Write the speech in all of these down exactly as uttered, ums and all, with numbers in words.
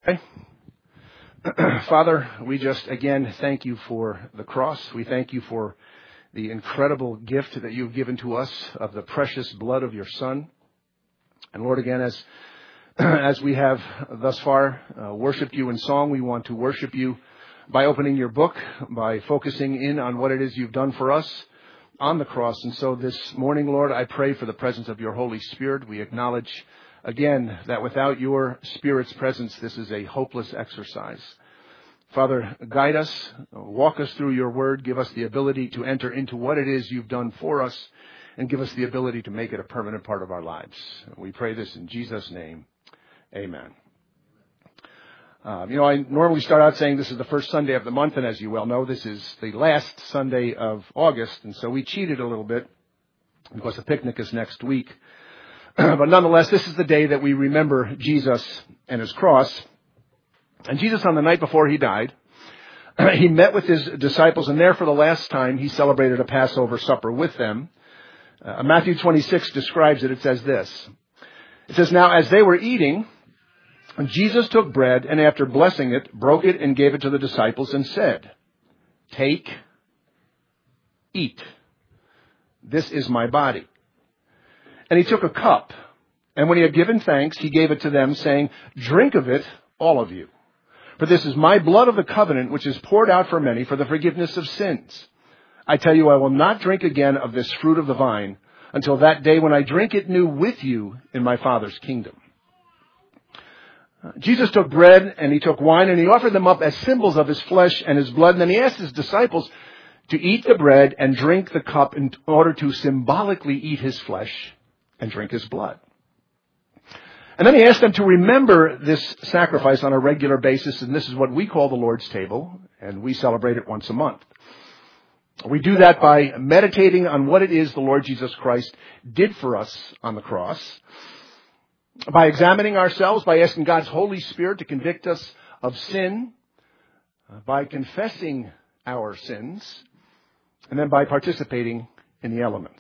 Father, we just again thank you for the cross. We thank you for the incredible gift that you've given to us of the precious blood of your Son. And Lord, again, as as we have thus far uh, worshipped you in song, we want to worship you by opening your book, by focusing in on what it is you've done for us on the cross. And so this morning, Lord, I pray for the presence of your Holy Spirit. We acknowledge again that without your Spirit's presence, this is a hopeless exercise. Father, guide us, walk us through your word, give us the ability to enter into what it is you've done for us, and give us the ability to make it a permanent part of our lives. We pray this in Jesus' name. Amen. Uh, you know, I normally start out saying this is the first Sunday of the month, and as you well know, this is the last Sunday of August, and so we cheated a little bit because the picnic is next week. But nonetheless, this is the day that we remember Jesus and his cross. And Jesus, on the night before he died, he met with his disciples, and there for the last time he celebrated a Passover supper with them. Uh, Matthew twenty-six describes it. It says this. It says, "Now as they were eating, Jesus took bread, and after blessing it, broke it and gave it to the disciples and said, 'Take, eat. This is my body.' And he took a cup, and when he had given thanks, he gave it to them, saying, 'Drink of it, all of you. For this is my blood of the covenant, which is poured out for many for the forgiveness of sins. I tell you, I will not drink again of this fruit of the vine until that day when I drink it new with you in my Father's kingdom.'" Jesus took bread and he took wine and he offered them up as symbols of his flesh and his blood. And then he asked his disciples to eat the bread and drink the cup in order to symbolically eat his flesh and drink his blood. And then he asked them to remember this sacrifice on a regular basis, and this is what we call the Lord's table, and we celebrate it once a month. We do that by meditating on what it is the Lord Jesus Christ did for us on the cross, by examining ourselves, by asking God's Holy Spirit to convict us of sin, by confessing our sins, and then by participating in the elements.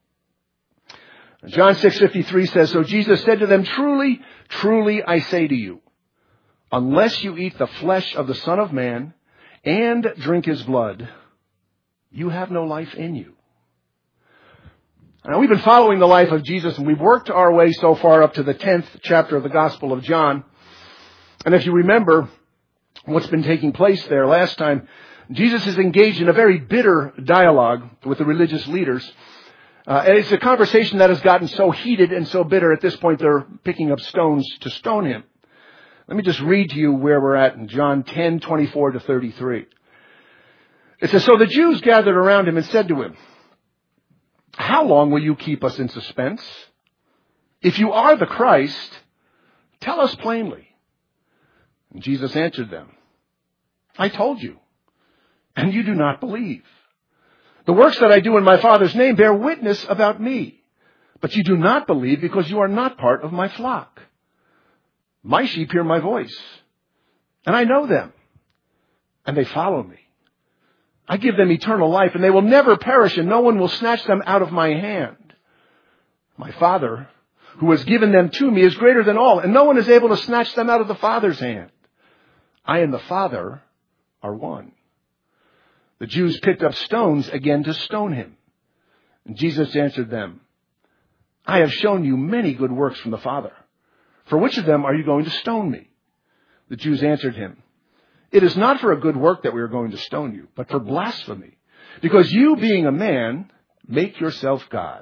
John six fifty-three says, "So Jesus said to them, 'Truly, truly, I say to you, unless you eat the flesh of the Son of Man and drink his blood, you have no life in you.'" Now, we've been following the life of Jesus, and we've worked our way so far up to the tenth chapter of the Gospel of John. And if you remember what's been taking place there last time, Jesus is engaged in a very bitter dialogue with the religious leaders. Uh, and it's a conversation that has gotten so heated and so bitter at this point they're picking up stones to stone him. Let me just read to you where we're at in John ten, twenty-four to thirty-three. It says, "So the Jews gathered around him and said to him, 'How long will you keep us in suspense? If you are the Christ, tell us plainly.' And Jesus answered them, 'I told you, and you do not believe. The works that I do in my Father's name bear witness about me, but you do not believe because you are not part of my flock. My sheep hear my voice, and I know them, and they follow me. I give them eternal life, and they will never perish, and no one will snatch them out of my hand. My Father, who has given them to me, is greater than all, and no one is able to snatch them out of the Father's hand. I and the Father are one.' The Jews picked up stones again to stone him. And Jesus answered them, 'I have shown you many good works from the Father. For which of them are you going to stone me?' The Jews answered him, 'It is not for a good work that we are going to stone you, but for blasphemy, because you, being a man, make yourself God.'"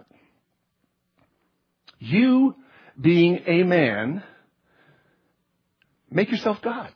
You, being a man, make yourself God.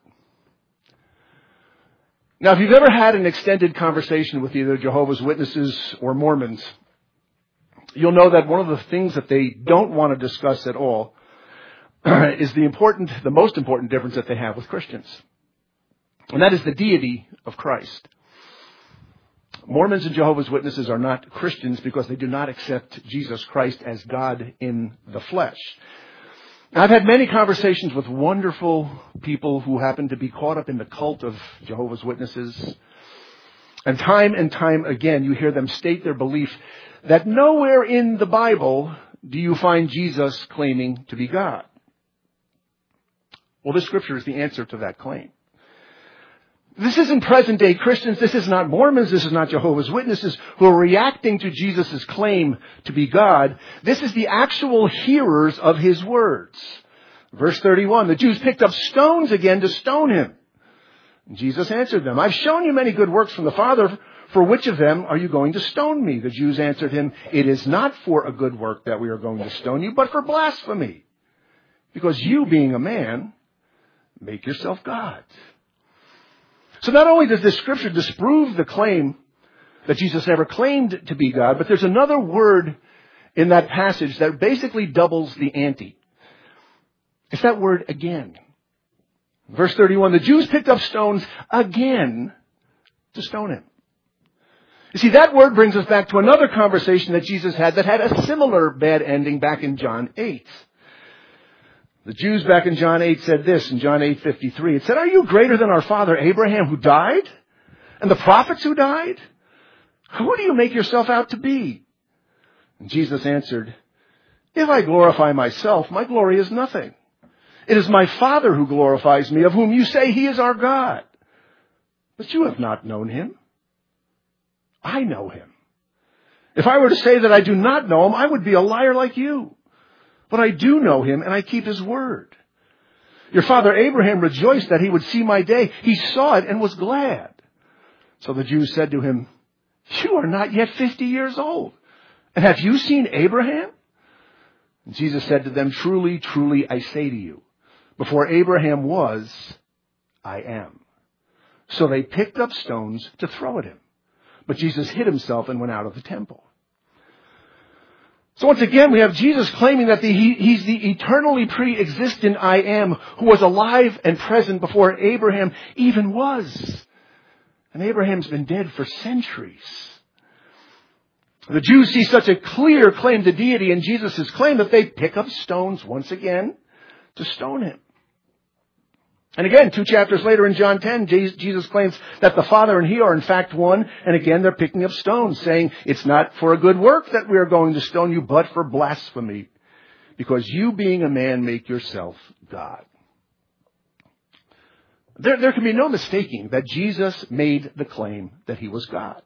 Now, if you've ever had an extended conversation with either Jehovah's Witnesses or Mormons, you'll know that one of the things that they don't want to discuss at all is the important, the most important difference that they have with Christians. And that is the deity of Christ. Mormons and Jehovah's Witnesses are not Christians because they do not accept Jesus Christ as God in the flesh. Now, I've had many conversations with wonderful people who happen to be caught up in the cult of Jehovah's Witnesses. And time and time again, you hear them state their belief that nowhere in the Bible do you find Jesus claiming to be God. Well, this scripture is the answer to that claim. This isn't present-day Christians. This is not Mormons. This is not Jehovah's Witnesses who are reacting to Jesus' claim to be God. This is the actual hearers of his words. Verse thirty-one, the Jews picked up stones again to stone him. And Jesus answered them, I've shown you many good works from the Father. For which of them are you going to stone me? The Jews answered him, it is not for a good work that we are going to stone you, but for blasphemy. Because you, being a man, make yourself God. So not only does this scripture disprove the claim that Jesus ever claimed to be God, but there's another word in that passage that basically doubles the ante. It's that word again. Verse thirty-one, the Jews picked up stones again to stone him. You see, that word brings us back to another conversation that Jesus had that had a similar bad ending back in John eight. The Jews back in John eight said this in John eight fifty-three. It said, are you greater than our father Abraham who died? And the prophets who died? Who do you make yourself out to be? And Jesus answered, if I glorify myself, my glory is nothing. It is my Father who glorifies me, of whom you say he is our God. But you have not known him. I know him. If I were to say that I do not know him, I would be a liar like you. But I do know him, and I keep his word. Your father Abraham rejoiced that he would see my day. He saw it and was glad. So the Jews said to him, you are not yet fifty years old. And have you seen Abraham? And Jesus said to them, truly, truly, I say to you, before Abraham was, I am. So they picked up stones to throw at him. But Jesus hid himself and went out of the temple. So once again, we have Jesus claiming that the, he, he's the eternally pre-existent I am who was alive and present before Abraham even was. And Abraham's been dead for centuries. The Jews see such a clear claim to deity in Jesus' claim that they pick up stones once again to stone him. And again, two chapters later in John ten, Jesus claims that the Father and he are in fact one. And again, they're picking up stones, saying, it's not for a good work that we are going to stone you, but for blasphemy. Because you, being a man, make yourself God. There, there can be no mistaking that Jesus made the claim that he was God.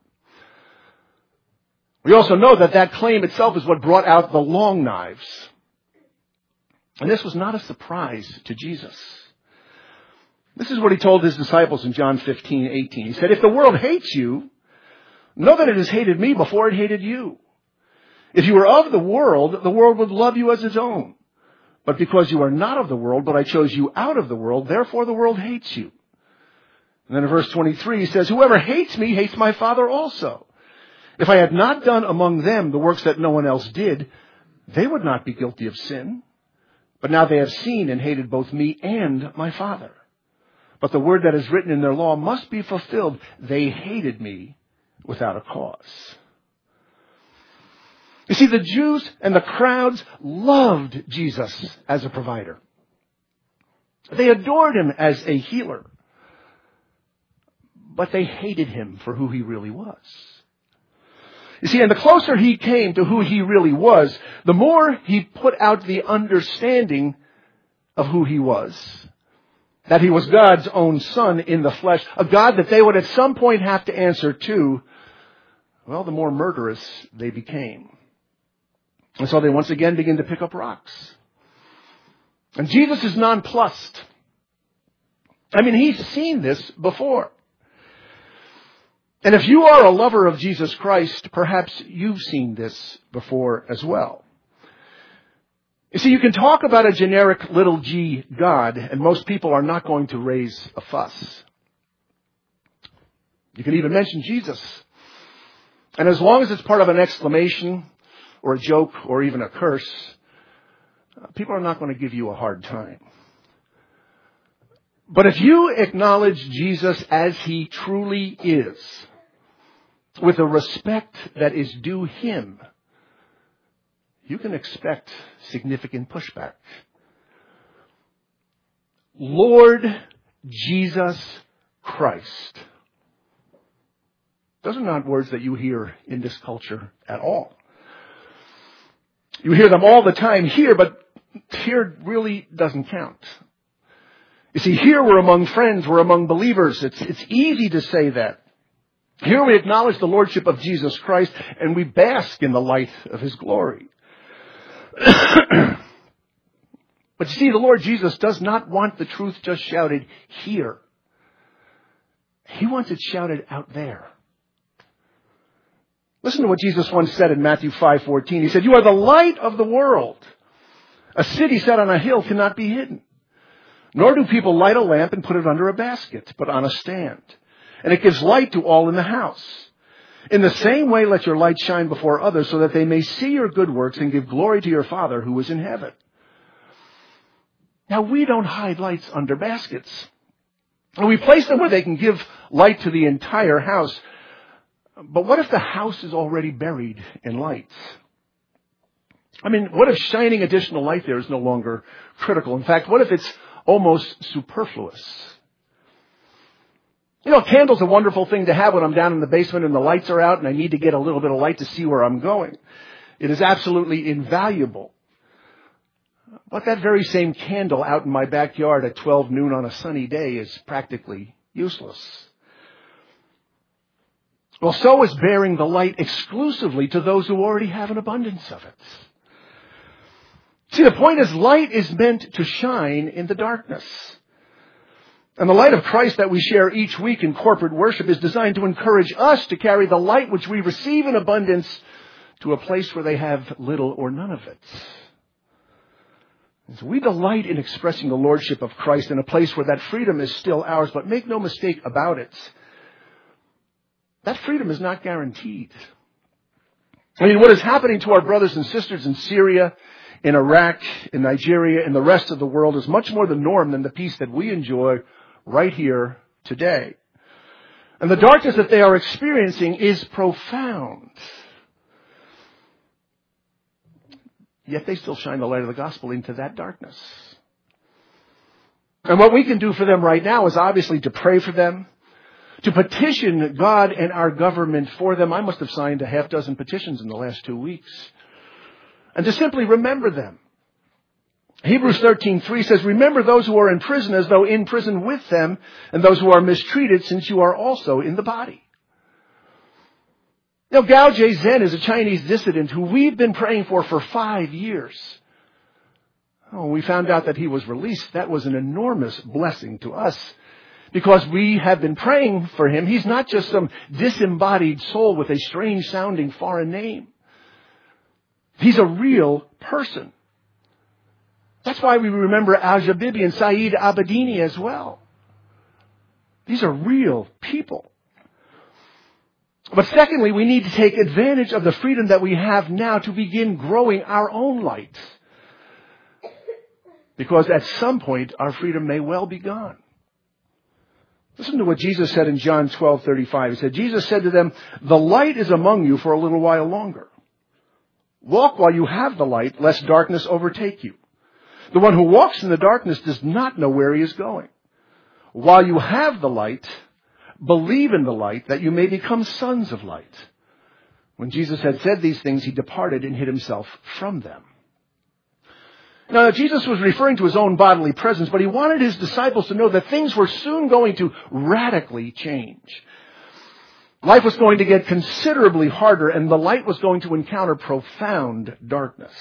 We also know that that claim itself is what brought out the long knives. And this was not a surprise to Jesus. This is what he told his disciples in John fifteen eighteen. He said, if the world hates you, know that it has hated me before it hated you. If you were of the world, the world would love you as its own. But because you are not of the world, but I chose you out of the world, therefore the world hates you. And then in verse twenty-three, he says, whoever hates me hates my Father also. If I had not done among them the works that no one else did, they would not be guilty of sin. But now they have seen and hated both me and my Father. But the word that is written in their law must be fulfilled. They hated me without a cause. You see, the Jews and the crowds loved Jesus as a provider. They adored him as a healer. But they hated him for who he really was. You see, and the closer he came to who he really was, the more he put out the understanding of who he was. That he was God's own son in the flesh, a God that they would at some point have to answer to. Well, the more murderous they became. And so they once again begin to pick up rocks. And Jesus is nonplussed. I mean, he's seen this before. And if you are a lover of Jesus Christ, perhaps you've seen this before as well. You see, you can talk about a generic little g God, and most people are not going to raise a fuss. You can even mention Jesus. And as long as it's part of an exclamation or a joke or even a curse, people are not going to give you a hard time. But if you acknowledge Jesus as he truly is, with a respect that is due him, you can expect significant pushback. Lord Jesus Christ. Those are not words that you hear in this culture at all. You hear them all the time here, but here really doesn't count. You see, here we're among friends, we're among believers. It's, it's easy to say that. Here we acknowledge the lordship of Jesus Christ, and we bask in the light of his glory. But you see, the Lord Jesus does not want the truth just shouted here. He wants it shouted out there. Listen to what Jesus once said in Matthew five fourteen. He said, "You are the light of the world. A city set on a hill cannot be hidden. Nor do people light a lamp and put it under a basket, but on a stand. And it gives light to all in the house. In the same way, let your light shine before others so that they may see your good works and give glory to your Father who is in heaven." Now, we don't hide lights under baskets. We place them where they can give light to the entire house. But what if the house is already buried in lights? I mean, what if shining additional light there is no longer critical? In fact, what if it's almost superfluous? You know, a candle's a wonderful thing to have when I'm down in the basement and the lights are out and I need to get a little bit of light to see where I'm going. It is absolutely invaluable. But that very same candle out in my backyard at twelve noon on a sunny day is practically useless. Well, so is bearing the light exclusively to those who already have an abundance of it. See, the point is, light is meant to shine in the darkness. And the light of Christ that we share each week in corporate worship is designed to encourage us to carry the light which we receive in abundance to a place where they have little or none of it. And so we delight in expressing the lordship of Christ in a place where that freedom is still ours, but make no mistake about it. That freedom is not guaranteed. I mean, what is happening to our brothers and sisters in Syria, in Iraq, in Nigeria, and the rest of the world is much more the norm than the peace that we enjoy right here today. And the darkness that they are experiencing is profound. Yet they still shine the light of the gospel into that darkness. And what we can do for them right now is obviously to pray for them, to petition God and our government for them. I must have signed a half dozen petitions in the last two weeks. And to simply remember them. Hebrews thirteen three says, "Remember those who are in prison as though in prison with them, and those who are mistreated, since you are also in the body." Now, Gao Jie-Zhen is a Chinese dissident who we've been praying for for five years. Oh, we found out that he was released. That was an enormous blessing to us because we have been praying for him. He's not just some disembodied soul with a strange-sounding foreign name. He's a real person. That's why we remember Aja Bibi and Saeed Abedini as well. These are real people. But secondly, we need to take advantage of the freedom that we have now to begin growing our own light. Because at some point, our freedom may well be gone. Listen to what Jesus said in John twelve thirty-five. He said, Jesus said to them, "The light is among you for a little while longer. Walk while you have the light, lest darkness overtake you. The one who walks in the darkness does not know where he is going. While you have the light, believe in the light, that you may become sons of light." When Jesus had said these things, he departed and hid himself from them. Now, Jesus was referring to his own bodily presence, but he wanted his disciples to know that things were soon going to radically change. Life was going to get considerably harder, and the light was going to encounter profound darkness.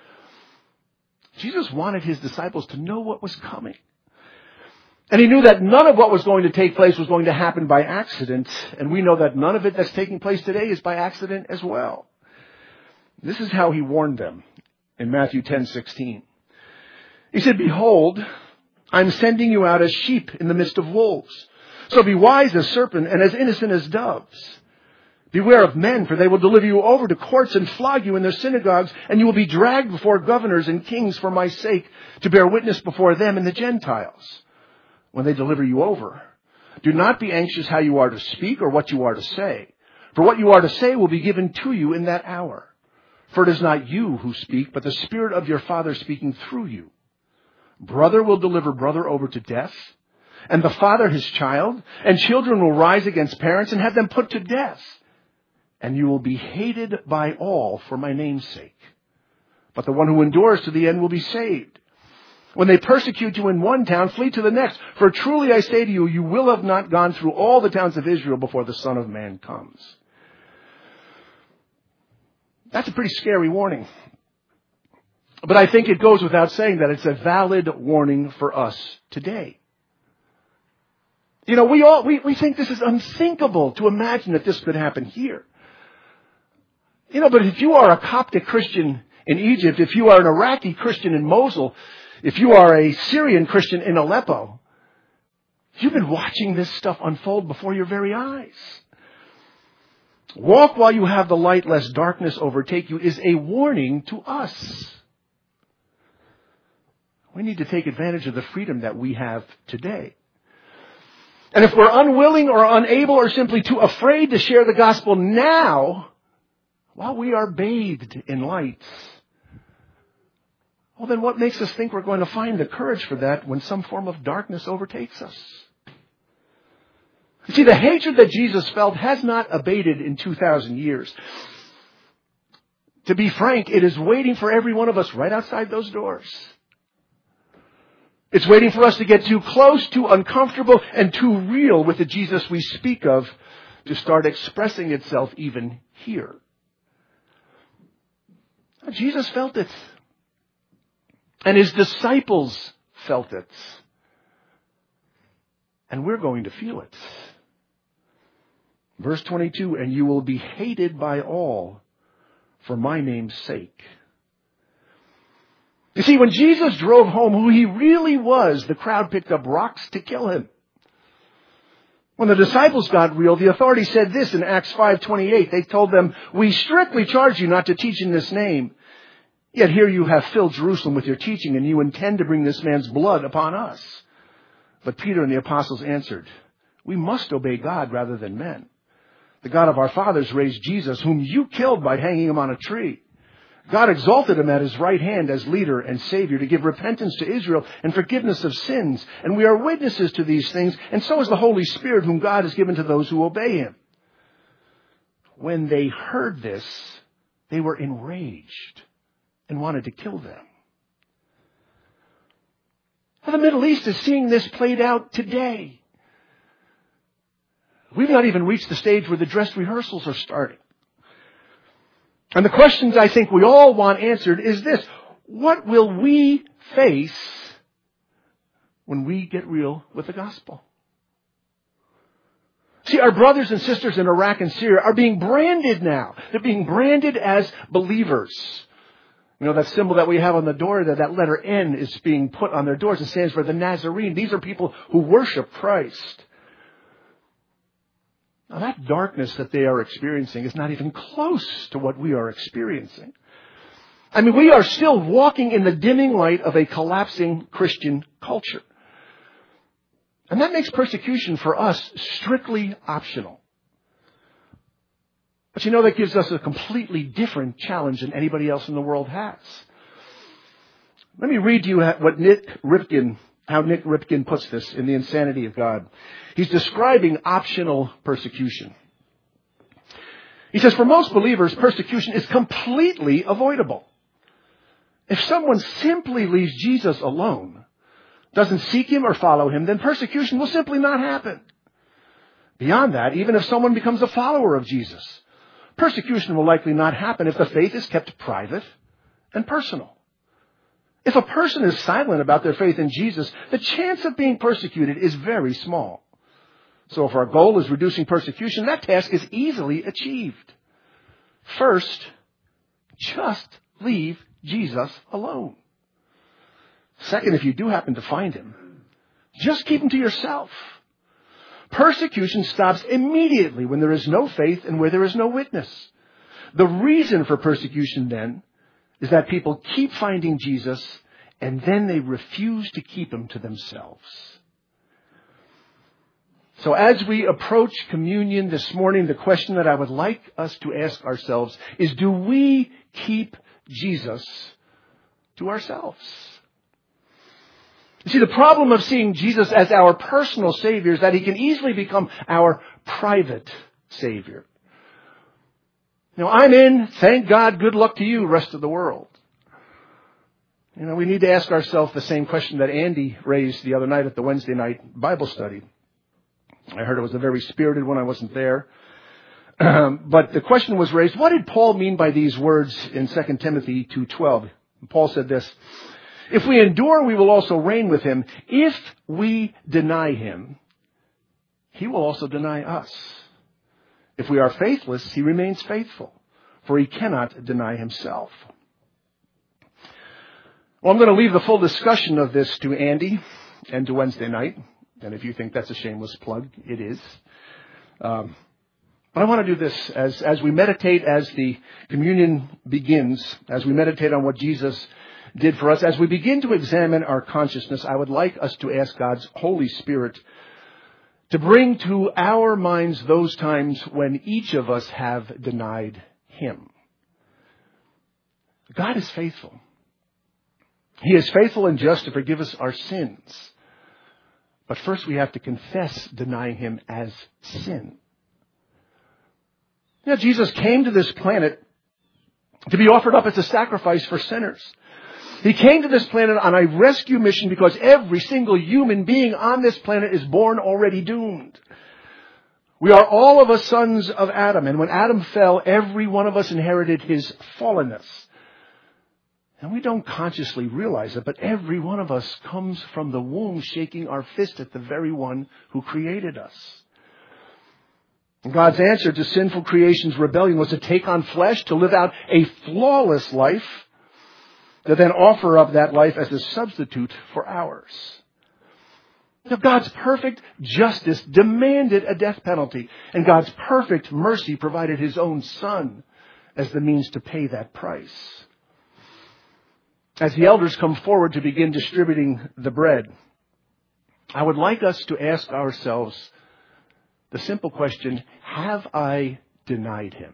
Jesus wanted his disciples to know what was coming. And he knew that none of what was going to take place was going to happen by accident. And we know that none of it that's taking place today is by accident as well. This is how he warned them in Matthew ten sixteen. He said, "Behold, I'm sending you out as sheep in the midst of wolves. So be wise as serpents and as innocent as doves. Beware of men, for they will deliver you over to courts and flog you in their synagogues, and you will be dragged before governors and kings for my sake to bear witness before them and the Gentiles. When they deliver you over, do not be anxious how you are to speak or what you are to say. For what you are to say will be given to you in that hour. For it is not you who speak, but the Spirit of your Father speaking through you. Brother will deliver brother over to death, and the father his child, and children will rise against parents and have them put to death. And you will be hated by all for my name's sake. But the one who endures to the end will be saved. When they persecute you in one town, flee to the next. For truly I say to you, you will have not gone through all the towns of Israel before the Son of Man comes. That's a pretty scary warning. But I think it goes without saying that it's a valid warning for us today. You know, we all, we, we think this is unthinkable to imagine that this could happen here. You know, but if you are a Coptic Christian in Egypt, if you are an Iraqi Christian in Mosul, if you are a Syrian Christian in Aleppo, you've been watching this stuff unfold before your very eyes. Walk while you have the light, lest darkness overtake you, is a warning to us. We need to take advantage of the freedom that we have today. And if we're unwilling or unable or simply too afraid to share the gospel now, while we are bathed in light, well, then what makes us think we're going to find the courage for that when some form of darkness overtakes us? You see, the hatred that Jesus felt has not abated in two thousand years. To be frank, it is waiting for every one of us right outside those doors. It's waiting for us to get too close, too uncomfortable, and too real with the Jesus we speak of to start expressing itself even here. Jesus felt it. And his disciples felt it. And we're going to feel it. Verse twenty-two, and you will be hated by all for my name's sake. You see, when Jesus drove home who he really was, the crowd picked up rocks to kill him. When the disciples got real, the authorities said this in Acts five twenty-eight. They told them, we strictly charge you not to teach in this name. Yet here you have filled Jerusalem with your teaching, and you intend to bring this man's blood upon us. But Peter and the apostles answered, we must obey God rather than men. The God of our fathers raised Jesus, whom you killed by hanging him on a tree. God exalted him at his right hand as leader and Savior to give repentance to Israel and forgiveness of sins. And we are witnesses to these things, and so is the Holy Spirit, whom God has given to those who obey him. When they heard this, they were enraged and wanted to kill them. Now, the Middle East is seeing this played out today. We've not even reached the stage where the dress rehearsals are starting. And the questions I think we all want answered is this: what will we face when we get real with the gospel? See, our brothers and sisters in Iraq and Syria are being branded now. They're being branded as believers. You know, that symbol that we have on the door, that, that letter N is being put on their doors. It stands for the Nazarene. These are people who worship Christ. Now, that darkness that they are experiencing is not even close to what we are experiencing. I mean, we are still walking in the dimming light of a collapsing Christian culture. And that makes persecution for us strictly optional. But you know, that gives us a completely different challenge than anybody else in the world has. Let me read to you what Nick Ripken How Nick Ripken puts this in The Insanity of God. He's describing optional persecution. He says, for most believers, persecution is completely avoidable. If someone simply leaves Jesus alone, doesn't seek him or follow him, then persecution will simply not happen. Beyond that, even if someone becomes a follower of Jesus, persecution will likely not happen if the faith is kept private and personal. If a person is silent about their faith in Jesus, the chance of being persecuted is very small. So if our goal is reducing persecution, that task is easily achieved. First, just leave Jesus alone. Second, if you do happen to find him, just keep him to yourself. Persecution stops immediately when there is no faith and where there is no witness. The reason for persecution then is that people keep finding Jesus and then they refuse to keep him to themselves. So as we approach communion this morning, the question that I would like us to ask ourselves is, do we keep Jesus to ourselves? You see, the problem of seeing Jesus as our personal Savior is that he can easily become our private Savior. You know, I'm in, thank God, good luck to you, rest of the world. You know, we need to ask ourselves the same question that Andy raised the other night at the Wednesday night Bible study. I heard it was a very spirited one. I wasn't there. Um, but the question was raised, what did Paul mean by these words in Second Timothy two twelve? Paul said this, if we endure, we will also reign with him. If we deny him, he will also deny us. If we are faithless, he remains faithful, for he cannot deny himself. Well, I'm going to leave the full discussion of this to Andy and to Wednesday night. And if you think that's a shameless plug, it is. Um, but I want to do this as, as we meditate, as the communion begins, as we meditate on what Jesus did for us, as we begin to examine our consciousness, I would like us to ask God's Holy Spirit to bring to our minds those times when each of us have denied him. God is faithful. He is faithful and just to forgive us our sins. But first we have to confess denying him as sin. You know, Jesus came to this planet to be offered up as a sacrifice for sinners. He came to this planet on a rescue mission because every single human being on this planet is born already doomed. We are all of us sons of Adam. And when Adam fell, every one of us inherited his fallenness. And we don't consciously realize it, but every one of us comes from the womb shaking our fist at the very one who created us. And God's answer to sinful creation's rebellion was to take on flesh, to live out a flawless life, to then offer up that life as a substitute for ours. Now, God's perfect justice demanded a death penalty, and God's perfect mercy provided his own Son as the means to pay that price. As the elders come forward to begin distributing the bread, I would like us to ask ourselves the simple question, have I denied him?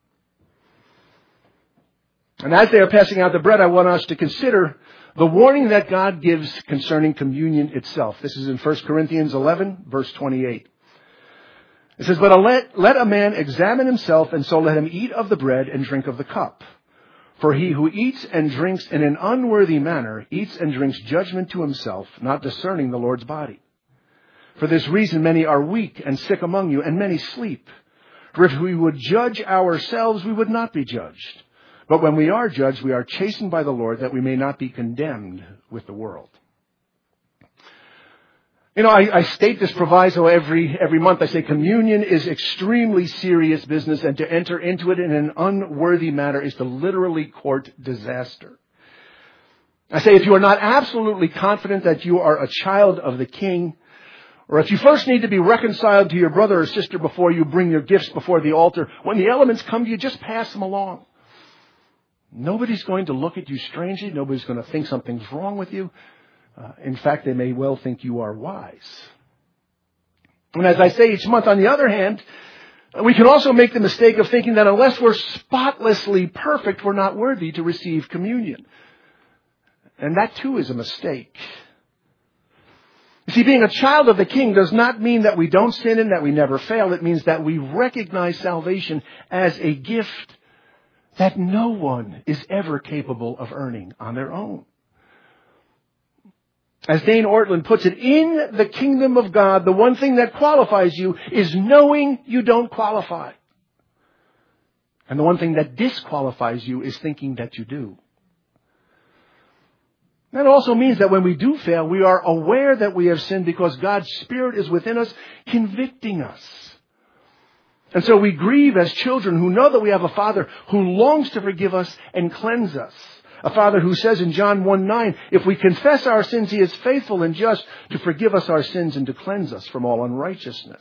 And as they are passing out the bread, I want us to consider the warning that God gives concerning communion itself. This is in First Corinthians eleven, verse twenty-eight. It says, but let, let a man examine himself, and so let him eat of the bread and drink of the cup. For he who eats and drinks in an unworthy manner eats and drinks judgment to himself, not discerning the Lord's body. For this reason many are weak and sick among you, and many sleep. For if we would judge ourselves, we would not be judged. But when we are judged, we are chastened by the Lord, that we may not be condemned with the world. You know, I, I state this proviso every every month. I say communion is extremely serious business, and to enter into it in an unworthy manner is to literally court disaster. I say if you are not absolutely confident that you are a child of the King, or if you first need to be reconciled to your brother or sister before you bring your gifts before the altar, when the elements come to you, just pass them along. Nobody's going to look at you strangely. Nobody's going to think something's wrong with you. Uh, in fact, they may well think you are wise. And as I say each month, on the other hand, we can also make the mistake of thinking that unless we're spotlessly perfect, we're not worthy to receive communion. And that too is a mistake. You see, being a child of the King does not mean that we don't sin and that we never fail. It means that we recognize salvation as a gift that no one is ever capable of earning on their own. As Dane Ortland puts it, in the kingdom of God, the one thing that qualifies you is knowing you don't qualify. And the one thing that disqualifies you is thinking that you do. That also means that when we do fail, we are aware that we have sinned because God's Spirit is within us, convicting us. And so we grieve as children who know that we have a Father who longs to forgive us and cleanse us. A Father who says in John one nine, if we confess our sins, He is faithful and just to forgive us our sins and to cleanse us from all unrighteousness.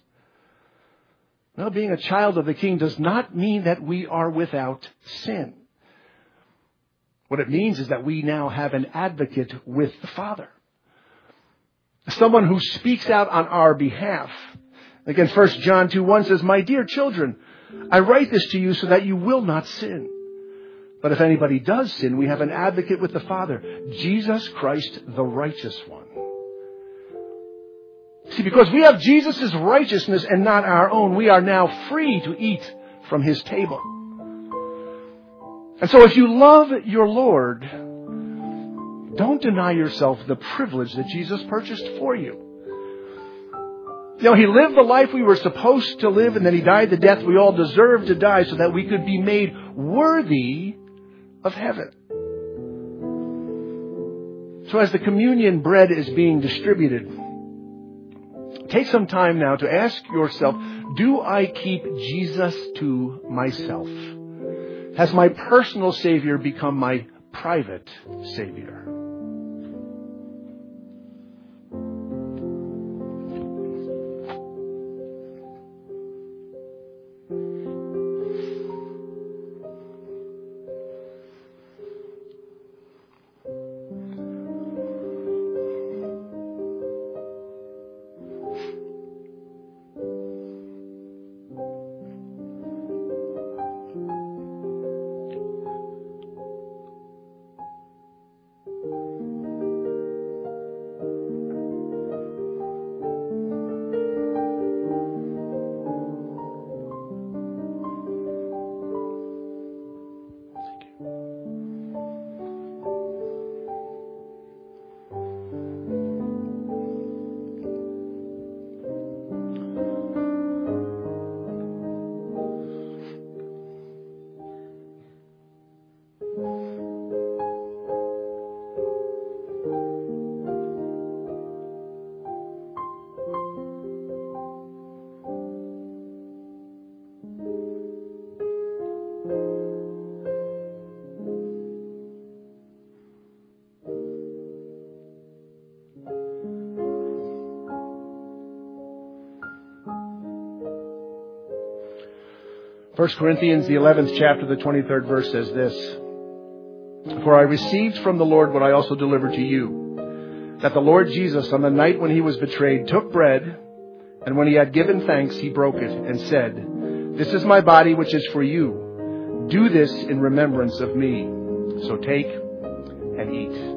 Now, being a child of the King does not mean that we are without sin. What it means is that we now have an advocate with the Father. Someone who speaks out on our behalf. Again, First John two one says, my dear children, I write this to you so that you will not sin. But if anybody does sin, we have an advocate with the Father, Jesus Christ, the righteous one. See, because we have Jesus' righteousness and not our own, we are now free to eat from His table. And so if you love your Lord, Don't deny yourself the privilege that Jesus purchased for you. You know, He lived the life we were supposed to live, and then He died the death we all deserve to die so that we could be made worthy of heaven. So as the communion bread is being distributed, take some time now to ask yourself, do I keep Jesus to myself? Has my personal Savior become my private Savior? First Corinthians, the eleventh chapter, the twenty-third verse says this: For I received from the Lord what I also delivered to you, that the Lord Jesus, on the night when He was betrayed, took bread, and when He had given thanks, He broke it and said, This is my body, which is for you. Do this in remembrance of me. So take and eat.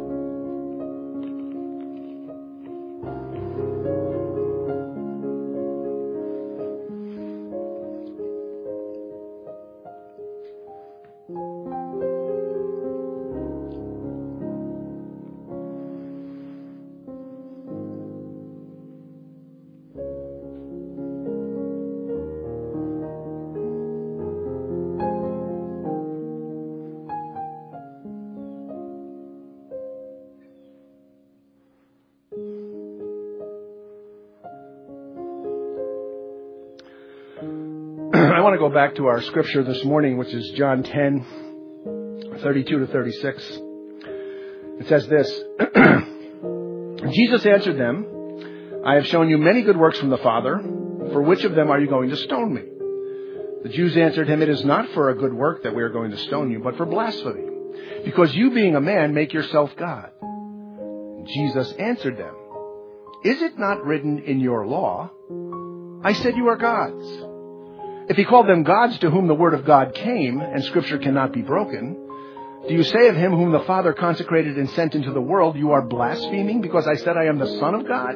I want to go back to our scripture this morning, which is John ten, thirty-two to thirty-six. It says this: Jesus answered them, I have shown you many good works from the Father. For which of them are you going to stone me? The Jews answered him, It is not for a good work that we are going to stone you, but for blasphemy, because you, being a man, make yourself God. Jesus answered them, Is it not written in your law, I said you are gods? If He called them gods to whom the word of God came, and Scripture cannot be broken, do you say of Him whom the Father consecrated and sent into the world, you are blaspheming because I said I am the Son of God?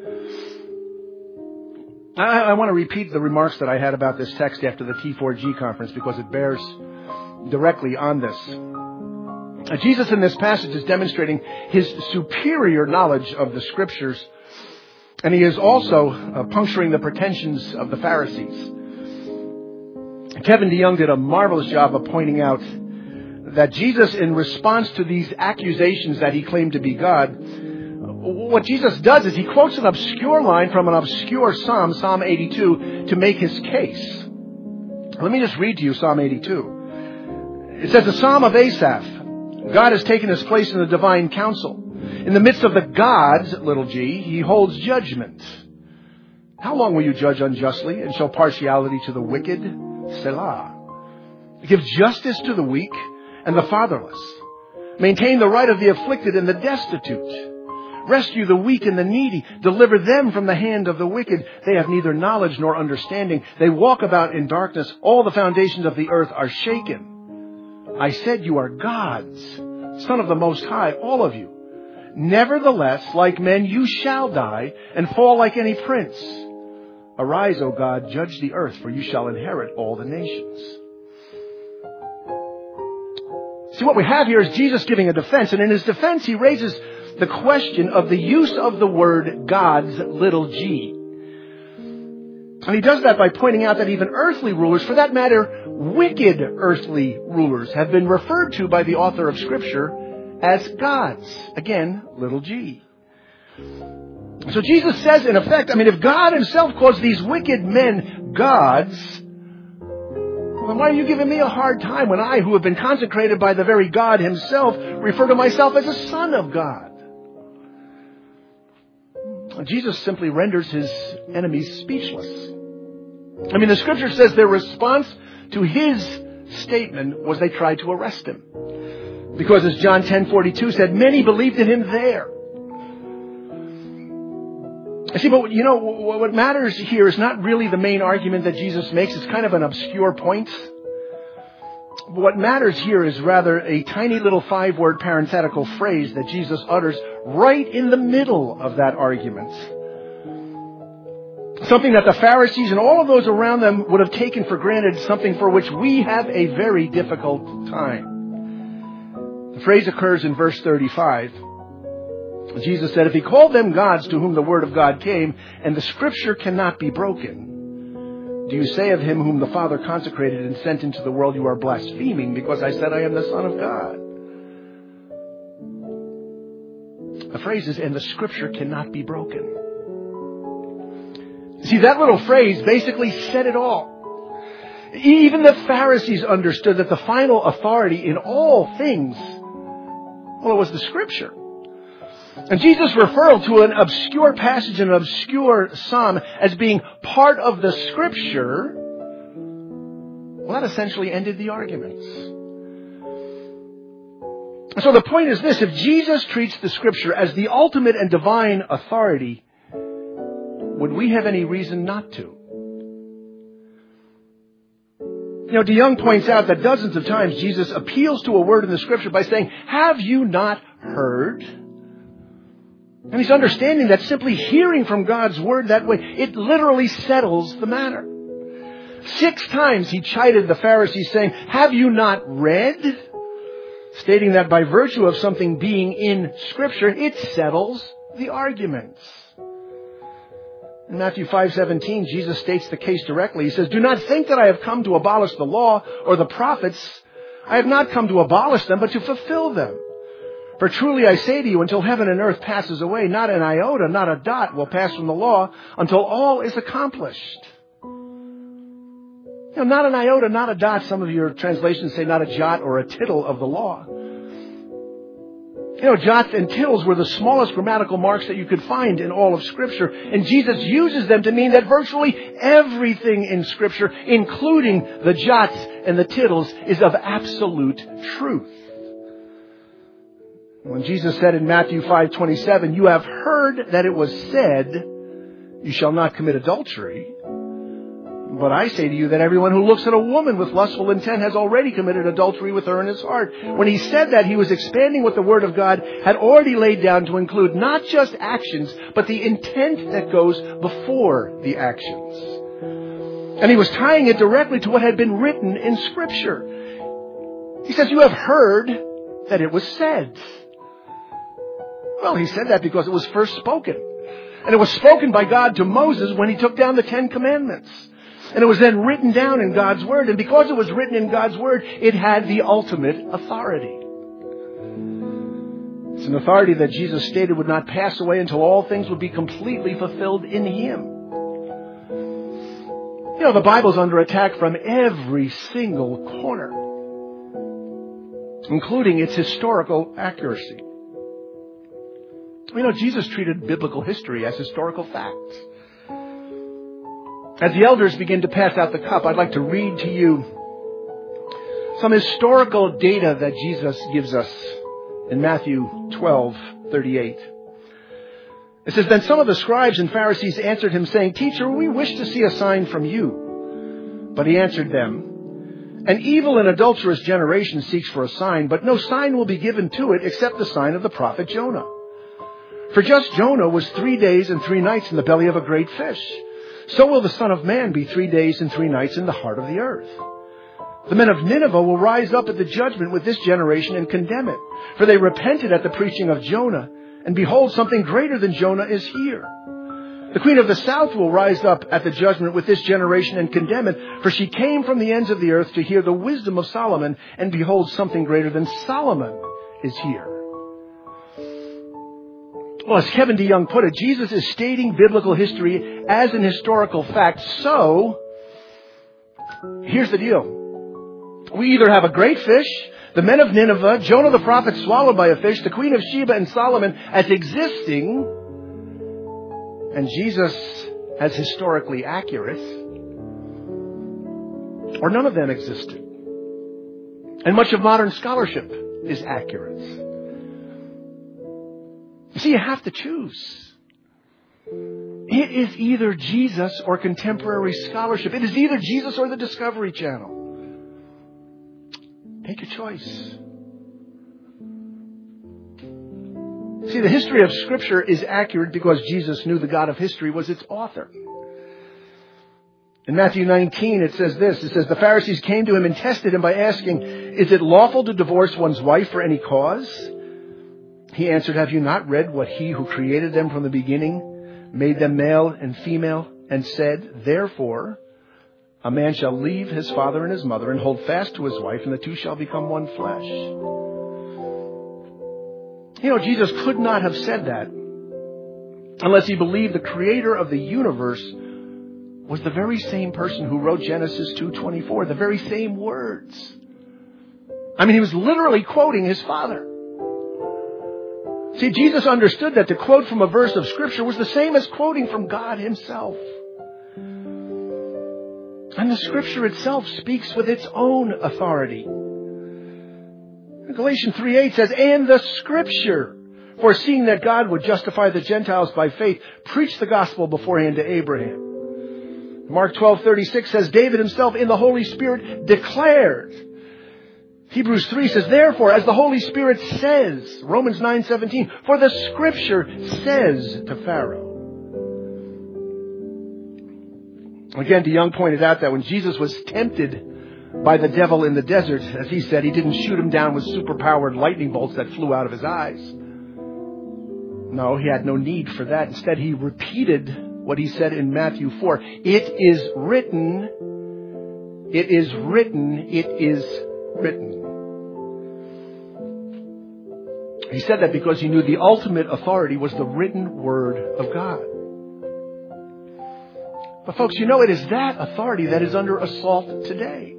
I, I want to repeat the remarks that I had about this text after the T four G conference because it bears directly on this. Uh, Jesus in this passage is demonstrating His superior knowledge of the Scriptures, and He is also uh, puncturing the pretensions of the Pharisees. Kevin DeYoung did a marvelous job of pointing out that Jesus, in response to these accusations that He claimed to be God, what Jesus does is He quotes an obscure line from an obscure psalm, Psalm eighty-two, to make His case. Let me just read to you Psalm eighty-two. It says, the Psalm of Asaph, God has taken His place in the divine council. In the midst of the gods, little g, He holds judgment. How long will you judge unjustly and show partiality to the wicked? Selah. Give justice to the weak and the fatherless. Maintain the right of the afflicted and the destitute. Rescue the weak and the needy. Deliver them from the hand of the wicked. They have neither knowledge nor understanding. They walk about in darkness. All the foundations of the earth are shaken. I said you are gods, Son of the Most High, all of you. Nevertheless, like men, you shall die and fall like any prince. Arise, O God, judge the earth, for you shall inherit all the nations. See, what we have here is Jesus giving a defense, and in his defense he raises the question of the use of the word God's little g. And he does that by pointing out that even earthly rulers, for that matter, wicked earthly rulers, have been referred to by the author of Scripture as gods. Again, little g. So Jesus says, in effect, I mean, if God himself calls these wicked men gods, then why are you giving me a hard time when I, who have been consecrated by the very God himself, refer to myself as a son of God? Jesus simply renders his enemies speechless. I mean, the Scripture says their response to his statement was they tried to arrest him. Because as John ten forty-two said, many believed in him there. See, but you know, what matters here is not really the main argument that Jesus makes. It's kind of an obscure point. What matters here is rather a tiny little five-word parenthetical phrase that Jesus utters right in the middle of that argument. Something that the Pharisees and all of those around them would have taken for granted, something for which we have a very difficult time. The phrase occurs in verse thirty-five. Jesus said, if he called them gods to whom the word of God came, and the Scripture cannot be broken, do you say of him whom the Father consecrated and sent into the world, you are blaspheming because I said I am the Son of God? The phrase is, and the Scripture cannot be broken. See, that little phrase basically said it all. Even the Pharisees understood that the final authority in all things, well, it was the Scripture. And Jesus' referral to an obscure passage in an obscure psalm as being part of the Scripture, well, that essentially ended the arguments. So the point is this: if Jesus treats the Scripture as the ultimate and divine authority, would we have any reason not to? You know, DeYoung points out that dozens of times Jesus appeals to a word in the Scripture by saying, have you not heard? And he's understanding that simply hearing from God's word that way, it literally settles the matter. Six times he chided the Pharisees saying, have you not read? Stating that by virtue of something being in Scripture, it settles the arguments. In Matthew five seventeen, Jesus states the case directly. He says, do not think that I have come to abolish the law or the prophets. I have not come to abolish them, but to fulfill them. For truly I say to you, until heaven and earth passes away, not an iota, not a dot will pass from the law until all is accomplished. You know, not an iota, not a dot. Some of your translations say not a jot or a tittle of the law. You know, jots and tittles were the smallest grammatical marks that you could find in all of Scripture. And Jesus uses them to mean that virtually everything in Scripture, including the jots and the tittles, is of absolute truth. When Jesus said in Matthew five twenty-seven, you have heard that it was said, you shall not commit adultery. But I say to you that everyone who looks at a woman with lustful intent has already committed adultery with her in his heart. When he said that, he was expanding what the Word of God had already laid down to include not just actions, but the intent that goes before the actions. And he was tying it directly to what had been written in Scripture. He says, you have heard that it was said. Well, he said that because it was first spoken. And it was spoken by God to Moses when he took down the Ten Commandments. And it was then written down in God's Word. And because it was written in God's Word, it had the ultimate authority. It's an authority that Jesus stated would not pass away until all things would be completely fulfilled in Him. You know, the Bible's under attack from every single corner, including its historical accuracy. You know, Jesus treated biblical history as historical facts. As the elders begin to pass out the cup, I'd like to read to you some historical data that Jesus gives us in Matthew twelve thirty-eight. It says, then some of the scribes and Pharisees answered him, saying, Teacher, we wish to see a sign from you. But he answered them, an evil and adulterous generation seeks for a sign, but no sign will be given to it except the sign of the prophet Jonah. For just Jonah was three days and three nights in the belly of a great fish. So will the Son of Man be three days and three nights in the heart of the earth. The men of Nineveh will rise up at the judgment with this generation and condemn it. For they repented at the preaching of Jonah, and behold, something greater than Jonah is here. The queen of the south will rise up at the judgment with this generation and condemn it, for she came from the ends of the earth to hear the wisdom of Solomon, and behold, something greater than Solomon is here. Well, as Kevin DeYoung put it, Jesus is stating biblical history as an historical fact. So, here's the deal. We either have a great fish, the men of Nineveh, Jonah the prophet swallowed by a fish, the queen of Sheba and Solomon as existing, and Jesus as historically accurate, or none of them existed. And much of modern scholarship is accurate. You see, you have to choose. It is either Jesus or contemporary scholarship. It is either Jesus or the Discovery Channel. Take your choice. See, the history of Scripture is accurate because Jesus knew the God of history was its author. In Matthew nineteen, it says this. It says, the Pharisees came to him and tested him by asking, is it lawful to divorce one's wife for any cause? He answered, have you not read what he who created them from the beginning made them male and female, and said, therefore, a man shall leave his father and his mother and hold fast to his wife, and the two shall become one flesh. You know, Jesus could not have said that unless he believed the creator of the universe was the very same person who wrote Genesis two twenty-four, the very same words. I mean, he was literally quoting his father. See, Jesus understood that to quote from a verse of Scripture was the same as quoting from God himself. And the Scripture itself speaks with its own authority. Galatians three eight says, and the Scripture, foreseeing that God would justify the Gentiles by faith, preached the gospel beforehand to Abraham. Mark twelve thirty-six says, David himself in the Holy Spirit declared. Hebrews three says, therefore, as the Holy Spirit says, Romans nine seventeen, for the Scripture says to Pharaoh. Again, DeYoung pointed out that when Jesus was tempted by the devil in the desert, as he said, he didn't shoot him down with superpowered lightning bolts that flew out of his eyes. No, he had no need for that. Instead, he repeated what he said in Matthew four. It is written, it is written, it is written. He said that because he knew the ultimate authority was the written word of God. But folks, you know, it is that authority that is under assault today.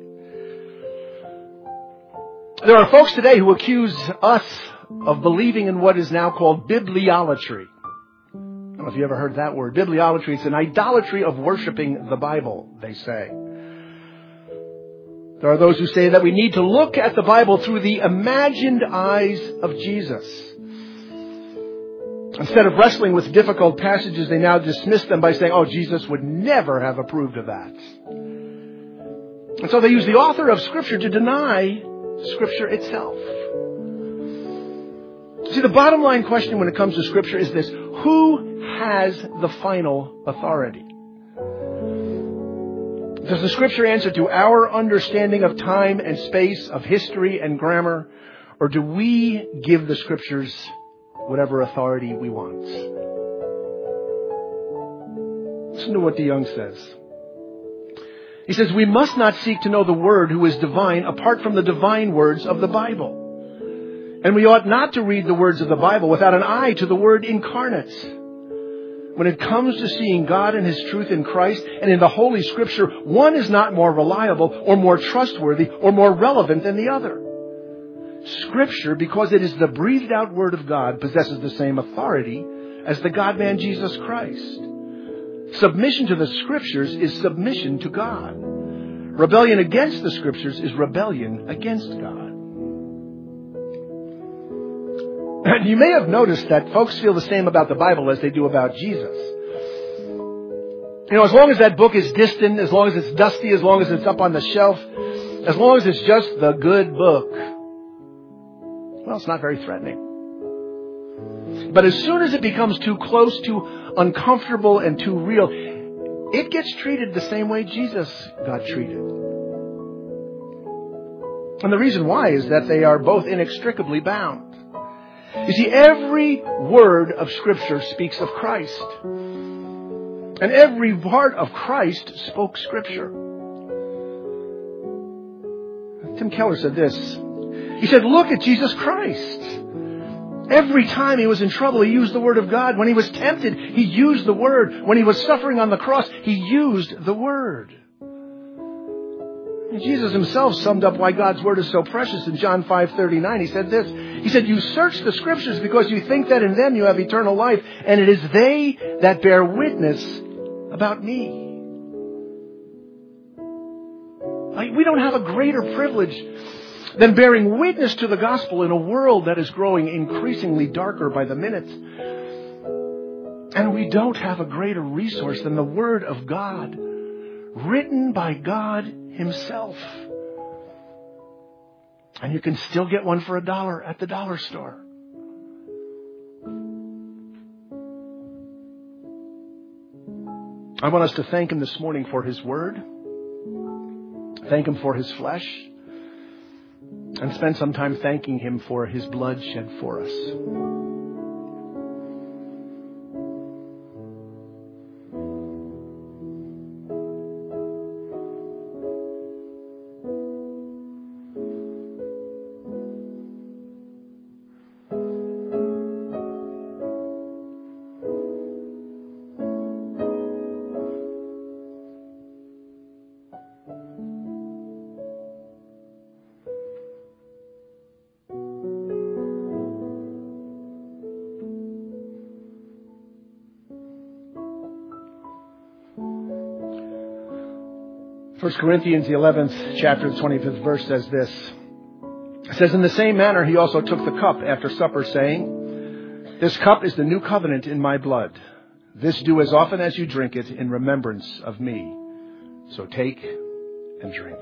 There are folks today who accuse us of believing in what is now called bibliolatry. I don't know if you ever heard that word. Bibliolatry, it's an idolatry of worshiping the Bible, they say. There are those who say that we need to look at the Bible through the imagined eyes of Jesus. Instead of wrestling with difficult passages, they now dismiss them by saying, oh, Jesus would never have approved of that. And so they use the author of Scripture to deny Scripture itself. See, the bottom line question when it comes to Scripture is this: who has the final authority? Does the Scripture answer to our understanding of time and space, of history and grammar, or do we give the Scriptures whatever authority we want? Listen to what DeYoung says. He says, we must not seek to know the Word who is divine apart from the divine words of the Bible. And we ought not to read the words of the Bible without an eye to the Word incarnate. When it comes to seeing God and His truth in Christ and in the Holy Scripture, one is not more reliable or more trustworthy or more relevant than the other. Scripture, because it is the breathed out Word of God, possesses the same authority as the God-man Jesus Christ. Submission to the Scriptures is submission to God. Rebellion against the Scriptures is rebellion against God. And you may have noticed that folks feel the same about the Bible as they do about Jesus. You know, as long as that book is distant, as long as it's dusty, as long as it's up on the shelf, as long as it's just the good book, well, it's not very threatening. But as soon as it becomes too close, too uncomfortable, and too real, it gets treated the same way Jesus got treated. And the reason why is that they are both inextricably bound. You see, every word of Scripture speaks of Christ. And every part of Christ spoke Scripture. Tim Keller said this. He said, look at Jesus Christ. Every time he was in trouble, he used the Word of God. When he was tempted, he used the Word. When he was suffering on the cross, he used the Word. And Jesus himself summed up why God's Word is so precious in John five thirty-nine. He said this. He said, you search the Scriptures because you think that in them you have eternal life, and it is they that bear witness about me. Like, we don't have a greater privilege than bearing witness to the gospel in a world that is growing increasingly darker by the minute. And we don't have a greater resource than the Word of God, written by God Himself. And you can still get one for a dollar at the dollar store. I want us to thank Him this morning for His Word. Thank Him for His flesh. And spend some time thanking Him for His blood shed for us. First Corinthians, the eleventh chapter, the twenty-fifth verse says this. It says, in the same manner he also took the cup after supper, saying, this cup is the new covenant in my blood. This do as often as you drink it in remembrance of me. So take and drink.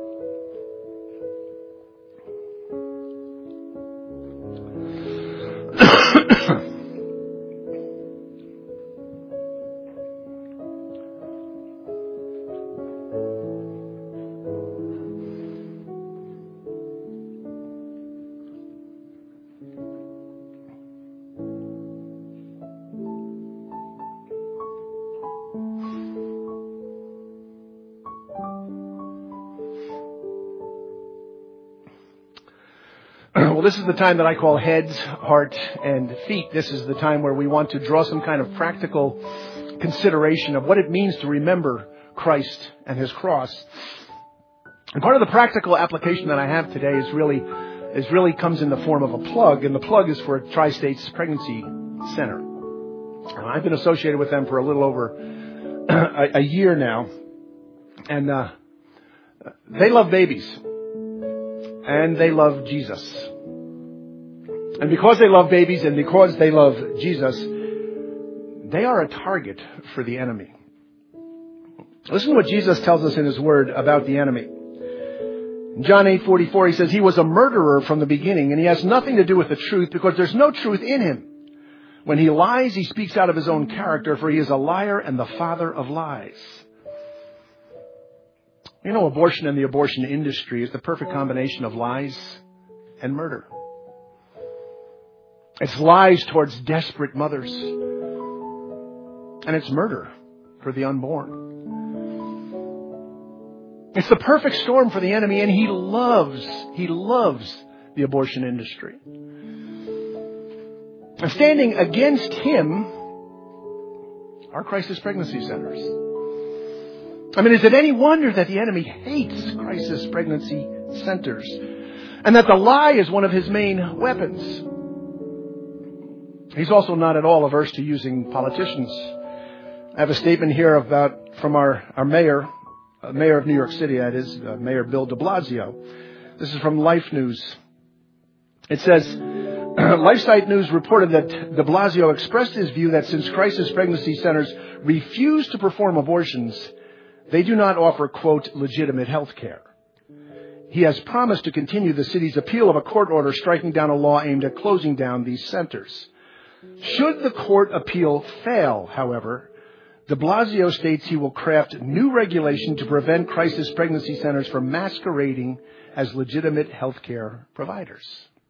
Well, this is the time that I call heads, heart, and feet. This is the time where we want to draw some kind of practical consideration of what it means to remember Christ and His cross. And part of the practical application that I have today is really, is really comes in the form of a plug, and the plug is for Tri-States Pregnancy Center. I've been associated with them for a little over a, a year now, and uh, they love babies, and they love Jesus. And because they love babies and because they love Jesus, they are a target for the enemy. Listen to what Jesus tells us in His Word about the enemy. In John eight forty-four, He says, he was a murderer from the beginning, and he has nothing to do with the truth because there's no truth in him. When he lies, he speaks out of his own character, for he is a liar and the father of lies. You know, abortion and the abortion industry is the perfect combination of lies and murder. It's lies towards desperate mothers. And it's murder for the unborn. It's the perfect storm for the enemy, and he loves, he loves the abortion industry. And standing against him are crisis pregnancy centers. I mean, is it any wonder that the enemy hates crisis pregnancy centers and that the lie is one of his main weapons? He's also not at all averse to using politicians. I have a statement here about from our, our mayor, uh, mayor of New York City, that is, uh, Mayor Bill de Blasio. This is from Life News. It says, LifeSite News reported that de Blasio expressed his view that since crisis pregnancy centers refuse to perform abortions, they do not offer, quote, legitimate health care. He has promised to continue the city's appeal of a court order striking down a law aimed at closing down these centers. Should the court appeal fail, however, de Blasio states he will craft new regulation to prevent crisis pregnancy centers from masquerading as legitimate healthcare providers.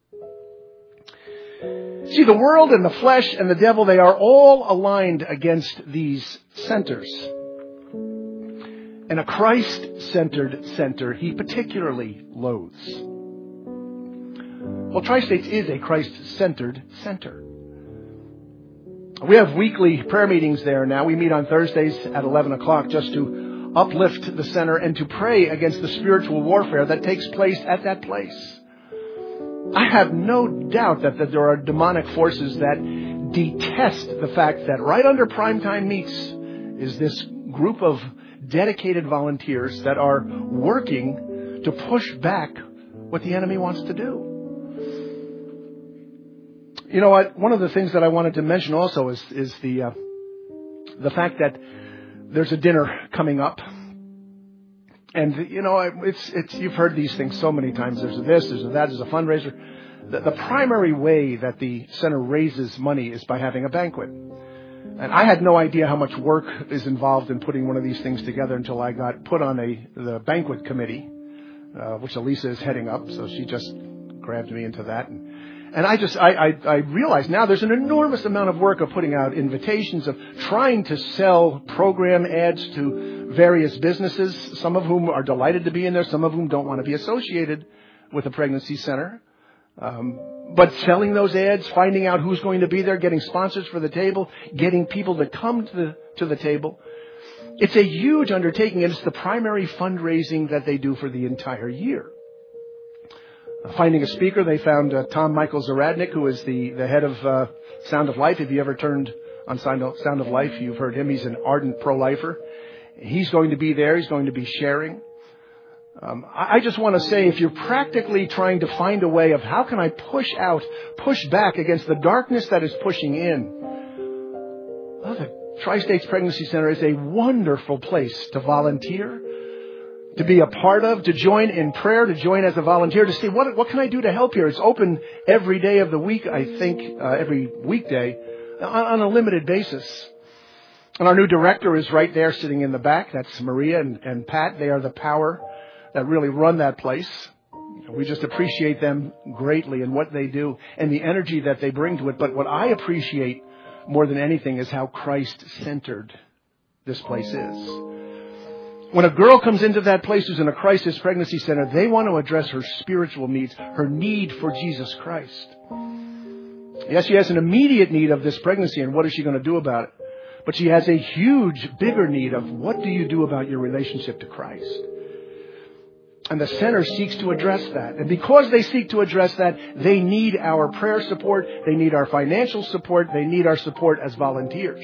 See, the world and the flesh and the devil, they are all aligned against these centers. And a Christ-centered center he particularly loathes. Well, Tri-States is a Christ-centered center. We have weekly prayer meetings there now. We meet on Thursdays at eleven o'clock just to uplift the center and to pray against the spiritual warfare that takes place at that place. I have no doubt that, that there are demonic forces that detest the fact that right under Primetime Meets is this group of dedicated volunteers that are working to push back what the enemy wants to do. You know what? One of the things that I wanted to mention also is, is the uh, the fact that there's a dinner coming up. And, you know, it's, it's, you've heard these things so many times. There's a this, there's a that, there's a fundraiser. The, the primary way that the center raises money is by having a banquet. And I had no idea how much work is involved in putting one of these things together until I got put on a the banquet committee, uh, which Elisa is heading up. So she just grabbed me into that. And, and I just, I, I, I realize now there's an enormous amount of work of putting out invitations, of trying to sell program ads to various businesses, some of whom are delighted to be in there, some of whom don't want to be associated with a pregnancy center. Um, but selling those ads, finding out who's going to be there, getting sponsors for the table, getting people to come to the, to the table. It's a huge undertaking, and it's the primary fundraising that they do for the entire year. Uh, finding a speaker, they found uh, Tom Michael Zaradnik, who is the, the head of uh, Sound of Life. If you ever turned on Sound of, Sound of Life, you've heard him. He's an ardent pro-lifer. He's going to be there. He's going to be sharing. Um, I just want to say, if you're practically trying to find a way of how can I push out, push back against the darkness that is pushing in, well, the Tri-States Pregnancy Center is a wonderful place to volunteer, to be a part of, to join in prayer, to join as a volunteer, to see what what can I do to help here. It's open every day of the week, I think, uh, every weekday, on, on a limited basis. And our new director is right there sitting in the back. That's Maria and, and Pat. They are the power that really run that place. We just appreciate them greatly and what they do and the energy that they bring to it. But what I appreciate more than anything is how Christ-centered this place is. When a girl comes into that place who's in a crisis pregnancy center, they want to address her spiritual needs, her need for Jesus Christ. Yes, she has an immediate need of this pregnancy, and what is she going to do about it? But she has a huge, bigger need of what do you do about your relationship to Christ? And the center seeks to address that. And because they seek to address that, they need our prayer support. They need our financial support. They need our support as volunteers.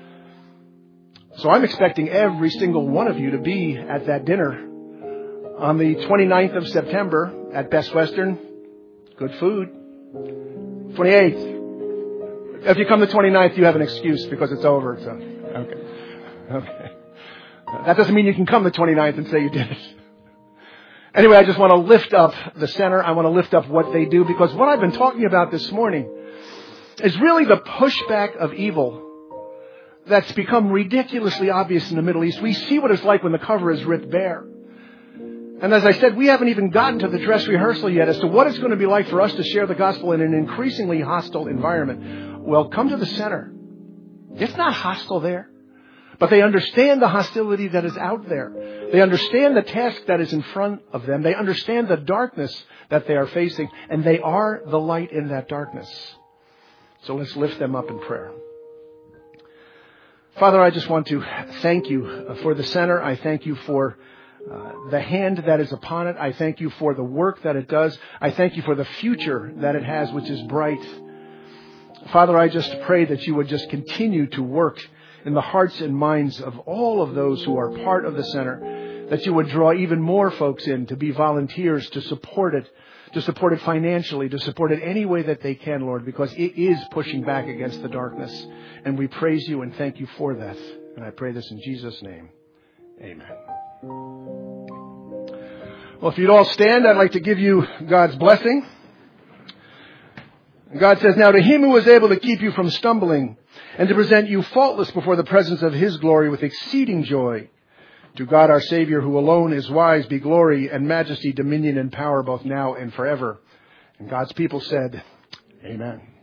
So I'm expecting every single one of you to be at that dinner on the twenty-ninth of September at Best Western. Good food. twenty-eighth. If you come the twenty-ninth, you have an excuse because it's over. So, okay. Okay. That doesn't mean you can come the twenty-ninth and say you did it. Anyway, I just want to lift up the center. I want to lift up what they do, because what I've been talking about this morning is really the pushback of evil that's become ridiculously obvious in the Middle East. We see what it's like when the cover is ripped bare. And as I said, we haven't even gotten to the dress rehearsal yet as to what it's going to be like for us to share the gospel in an increasingly hostile environment. Well, come to the center. It's not hostile there. But they understand the hostility that is out there. They understand the task that is in front of them. They understand the darkness that they are facing. And they are the light in that darkness. So let's lift them up in prayer. Father, I just want to thank you for the center. I thank you for uh, the hand that is upon it. I thank you for the work that it does. I thank you for the future that it has, which is bright. Father, I just pray that you would just continue to work in the hearts and minds of all of those who are part of the center, that you would draw even more folks in to be volunteers, to support it, to support it financially, to support it any way that they can, Lord, because it is pushing back against the darkness. And we praise you and thank you for that. And I pray this in Jesus' name. Amen. Well, if you'd all stand, I'd like to give you God's blessing. And God says, now to him who is able to keep you from stumbling and to present you faultless before the presence of his glory with exceeding joy, to God our Savior, who alone is wise, be glory and majesty, dominion and power both now and forever. And God's people said, Amen.